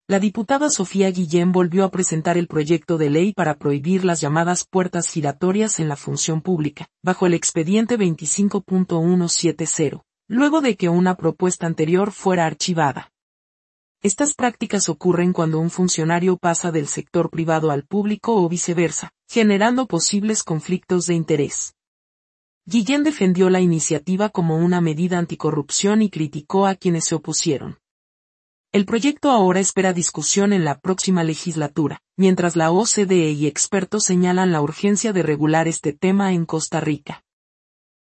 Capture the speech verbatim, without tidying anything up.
La diputada Sofía Guillén volvió a presentar el proyecto de ley para prohibir las llamadas puertas giratorias en la función pública, bajo el expediente veinticinco punto ciento setenta, luego de que una propuesta anterior fuera archivada. Estas prácticas ocurren cuando un funcionario pasa del sector privado al público o viceversa, generando posibles conflictos de interés. Guillén defendió la iniciativa como una medida anticorrupción y criticó a quienes se opusieron. El proyecto ahora espera discusión en la próxima legislatura, mientras la O C D E y expertos señalan la urgencia de regular este tema en Costa Rica.